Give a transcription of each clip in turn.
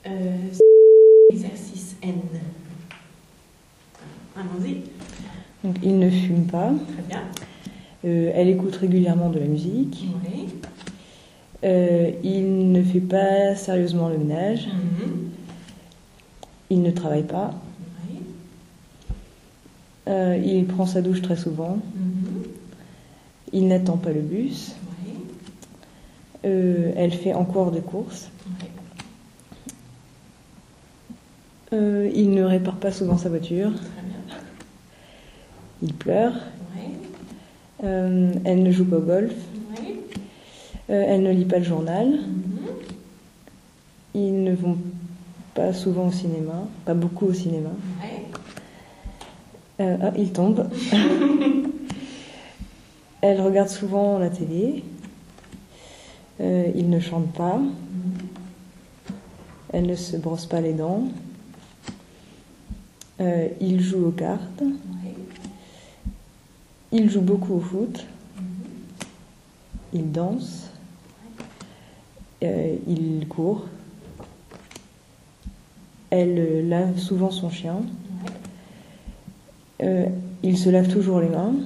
Exercice N. Allons-y. Donc, il ne fume pas. Très bien. Elle écoute régulièrement de la musique. Oui. Il ne fait pas sérieusement le ménage. Il ne travaille pas. Oui. Il prend sa douche très souvent. Il n'attend pas le bus. Oui. Elle fait encore des courses. Oui. Il ne répare pas souvent sa voiture. Très bien. Il pleure. Oui. Elle ne joue pas au golf. Oui. Elle ne lit pas le journal. Ils ne vont pas souvent au cinéma, pas beaucoup au cinéma. Oui. Il tombe. Elle regarde souvent la télé. Il ne chante pas. Elle ne se brosse pas les dents. Il joue aux cartes. Oui. Il joue beaucoup au foot. Il danse. Il court. Elle lave souvent son chien. Il se lave toujours les mains.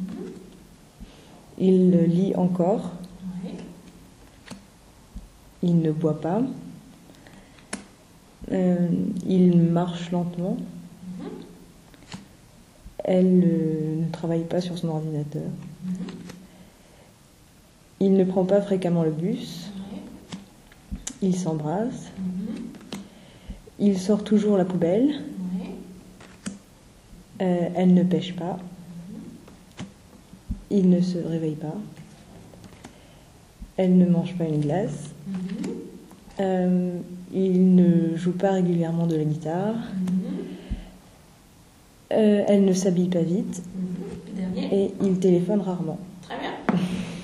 Il lit encore. Oui. Il ne boit pas. Il marche lentement. Elle ne travaille pas sur son ordinateur. Il ne prend pas fréquemment le bus. Oui. Il s'embrasse. Il sort toujours la poubelle. Oui. Elle ne pêche pas. Il ne se réveille pas. Elle ne mange pas une glace. Il ne joue pas régulièrement de la guitare. Elle ne s'habille pas vite. Dernier. Et il téléphone rarement. Très bien.